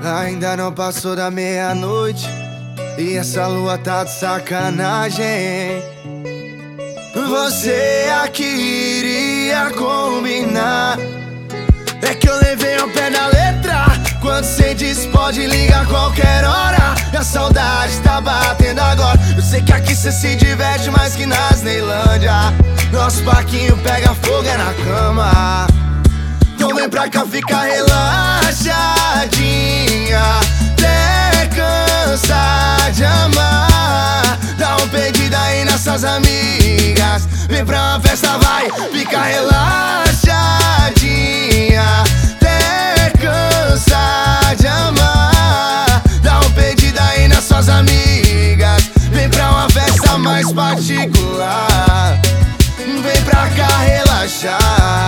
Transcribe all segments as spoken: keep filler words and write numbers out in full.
Ainda não passou da meia-noite e essa lua tá de sacanagem. Você aqui iria combinar. É que eu levei ao pé da letra. Quando cê diz pode ligar qualquer hora, e a saudade tá batendo agora. Eu sei que aqui cê se diverte mais que na Sneilândia. Nosso parquinho pega fogo é na cama. Então vem pra cá ficar relaxadinha, até cansar de amar. Dá um pedido aí nessas amigas, vem pra uma festa, vai, fica relaxadinha, até cansar de amar. Dá um pedido aí nas suas amigas, vem pra uma festa mais particular. Vem pra cá relaxar.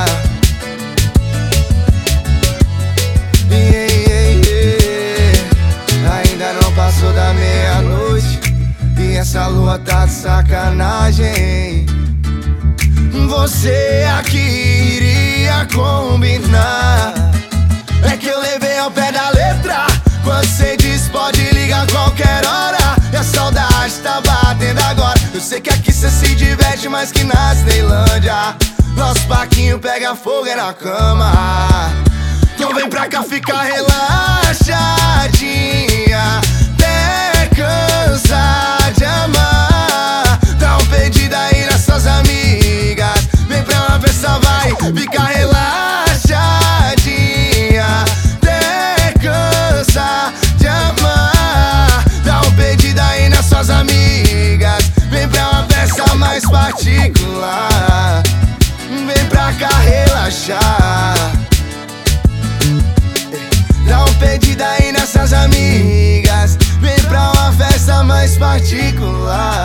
Yeah, yeah, yeah. Ainda não passou da meia-noite e essa lua tá de sacanagem. Você aqui iria combinar. É que eu levei ao pé da letra. Quando cê diz pode ligar qualquer hora, e a saudade tá batendo agora. Eu sei que aqui cê se diverte mais que na Sneilândia. Nosso parquinho pega fogo é na cama. Então vem pra cá ficar relaxadinha, até cansar de amar. Dá um pedido aí nas suas amigas, vem pra uma festa, vai, fica relaxadinha, até cansar de amar. Dá um pedido aí nas suas amigas, vem pra uma festa mais particular. Vem pra cá relaxar. Dá um pedido aí nessas amigas, vem pra uma festa mais particular.